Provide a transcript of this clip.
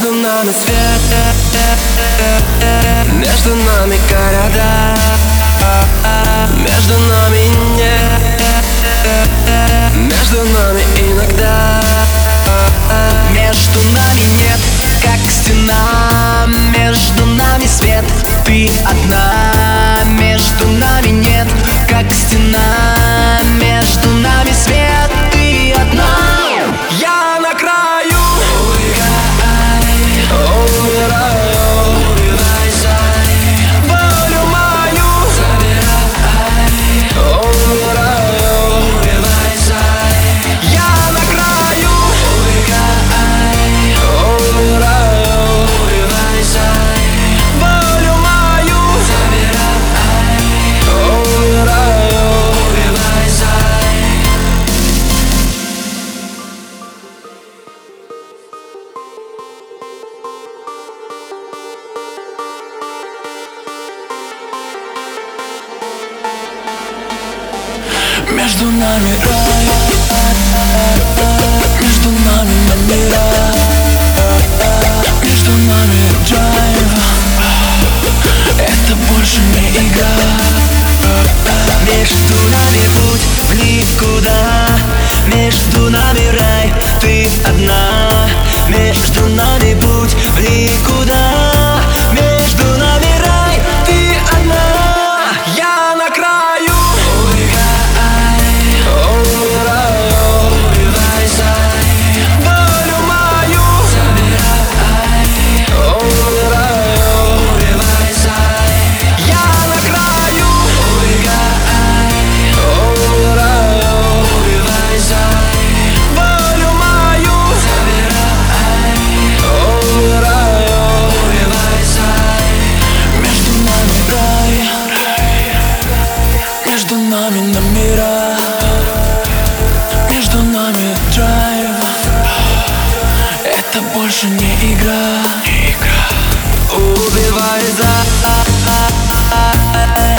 Между нами свет, между нами города, между нами нет, между нами иногда. Между нами нет, как стена, между нами свет, ты одна. Между нами нет, как стена, между нами свет, ты одна. Я на краю, умираю, волю мою умираю. Я на краю, умираю, волю мою Между нами рай, между нами номера, между нами драйв. Это больше не игра. Между нами путь в никуда, между нами рай, ты одна. Между нами путь в никуда, между нами рай, ты одна. я на краю, волю мою я на краю, волю мою Между нами рай, между нами номера, между нами драйв. Это больше не игра. убивай за